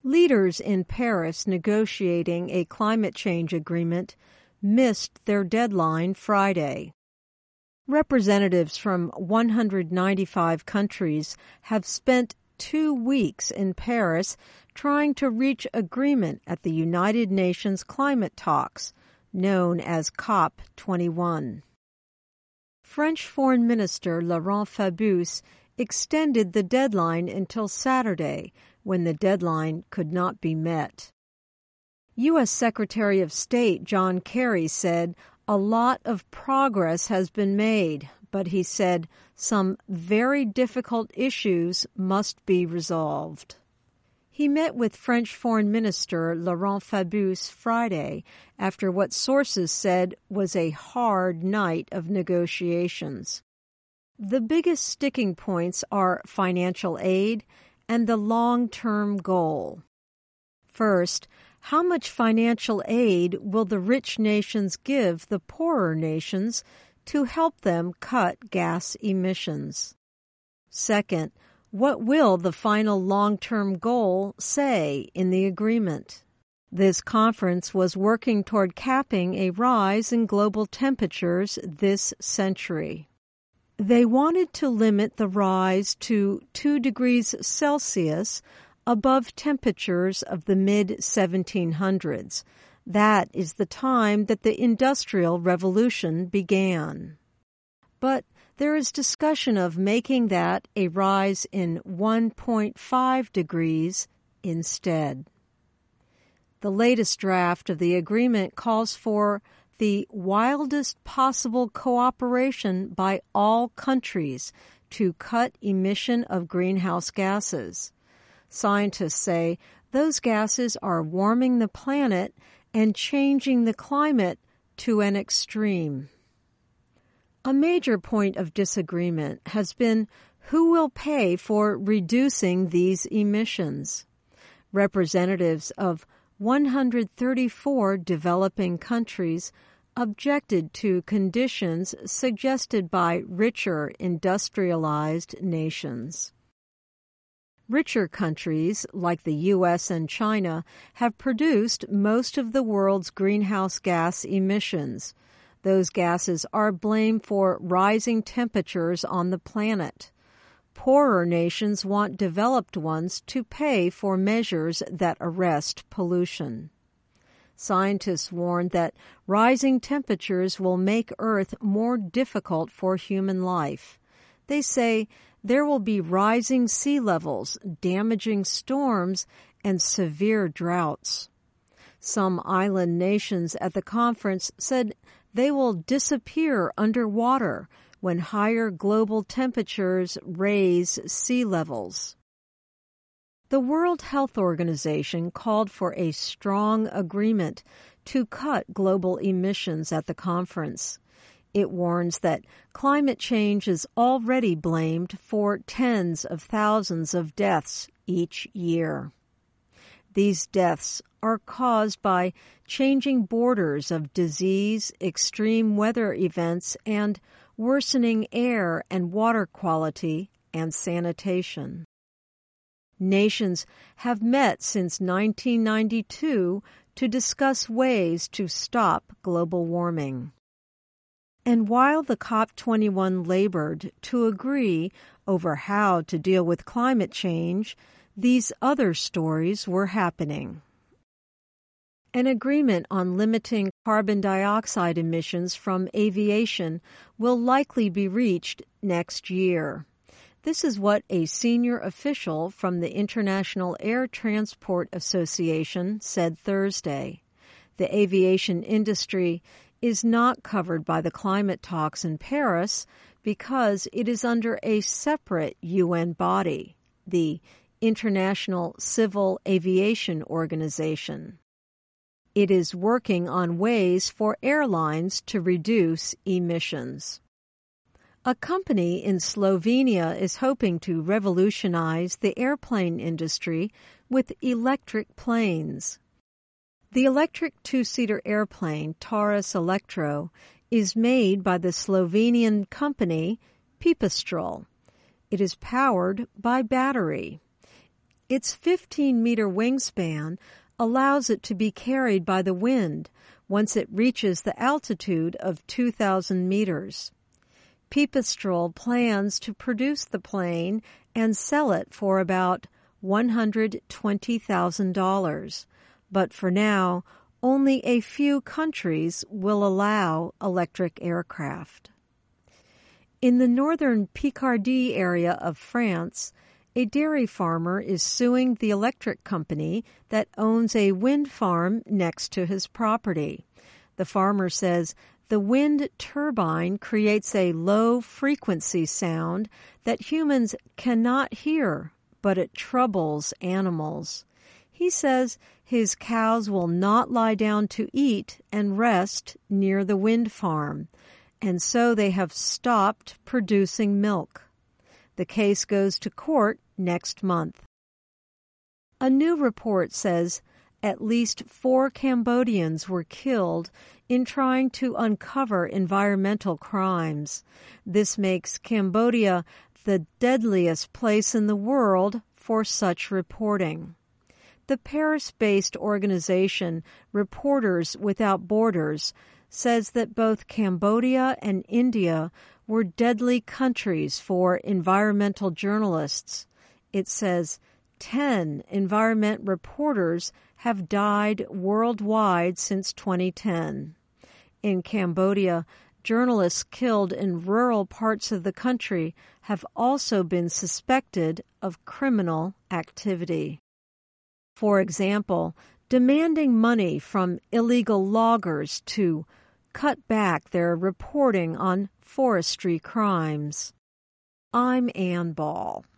Leaders in Paris negotiating a climate change agreement missed their deadline Friday. Representatives from 195 countries have spent 2 weeks in Paris trying to reach agreement at the United Nations climate talks, known as COP21. French Foreign Minister Laurent Fabius extended the deadline until Saturday, when the deadline could not be met. U.S. Secretary of State John Kerry said a lot of progress has been made, but he said some very difficult issues must be resolved. He met with French Foreign Minister Laurent Fabius Friday after what sources said was a hard night of negotiations. The biggest sticking points are financial aid and the long-term goal. First, how much financial aid will the rich nations give the poorer nations to help them cut gas emissions? Second, what will the final long-term goal say in the agreement? This conference was working toward capping a rise in global temperatures this century. They wanted to limit the rise to 2 degrees Celsius above temperatures of the mid-1700s. That is the time that the Industrial Revolution began. But there is discussion of making that a rise in 1.5 degrees instead. The latest draft of the agreement calls for the wildest possible cooperation by all countries to cut emission of greenhouse gases. Scientists say those gases are warming the planet and changing the climate to an extreme. A major point of disagreement has been who will pay for reducing these emissions. Representatives of 134 developing countries objected to conditions suggested by richer industrialized nations. Richer countries, like the U.S. and China, have produced most of the world's greenhouse gas emissions. Those gases are blamed for rising temperatures on the planet. Poorer nations want developed ones to pay for measures that arrest pollution. Scientists warn that rising temperatures will make Earth more difficult for human life. They say there will be rising sea levels, damaging storms, and severe droughts. Some island nations at the conference said they will disappear underwater when higher global temperatures raise sea levels. The World Health Organization called for a strong agreement to cut global emissions at the conference. It warns that climate change is already blamed for tens of thousands of deaths each year. These deaths are caused by changing borders of disease, extreme weather events, and worsening air and water quality and sanitation. Nations have met since 1992 to discuss ways to stop global warming. And while the COP21 labored to agree over how to deal with climate change, these other stories were happening. An agreement on limiting carbon dioxide emissions from aviation will likely be reached next year. This is what a senior official from the International Air Transport Association said Thursday. The aviation industry is not covered by the climate talks in Paris because it is under a separate UN body, the International Civil Aviation Organization. It is working on ways for airlines to reduce emissions. A company in Slovenia is hoping to revolutionize the airplane industry with electric planes. The electric two-seater airplane Taurus Electro is made by the Slovenian company Pipistrel. It is powered by battery. Its 15-meter wingspan allows it to be carried by the wind once it reaches the altitude of 2,000 meters. Pipistrel plans to produce the plane and sell it for about $120,000, but for now, only a few countries will allow electric aircraft. In the northern Picardy area of France, a dairy farmer is suing the electric company that owns a wind farm next to his property. The farmer says the wind turbine creates a low-frequency sound that humans cannot hear, but it troubles animals. He says his cows will not lie down to eat and rest near the wind farm, and so they have stopped producing milk. The case goes to court next month. A new report says at least 4 Cambodians were killed in trying to uncover environmental crimes. This makes Cambodia the deadliest place in the world for such reporting. The Paris-based organization Reporters Without Borders says that both Cambodia and India were deadly countries for environmental journalists. It says 10 environment reporters have died worldwide since 2010. In Cambodia, journalists killed in rural parts of the country have also been suspected of criminal activity. For example, demanding money from illegal loggers to cut back their reporting on forestry crimes. I'm Ann Ball.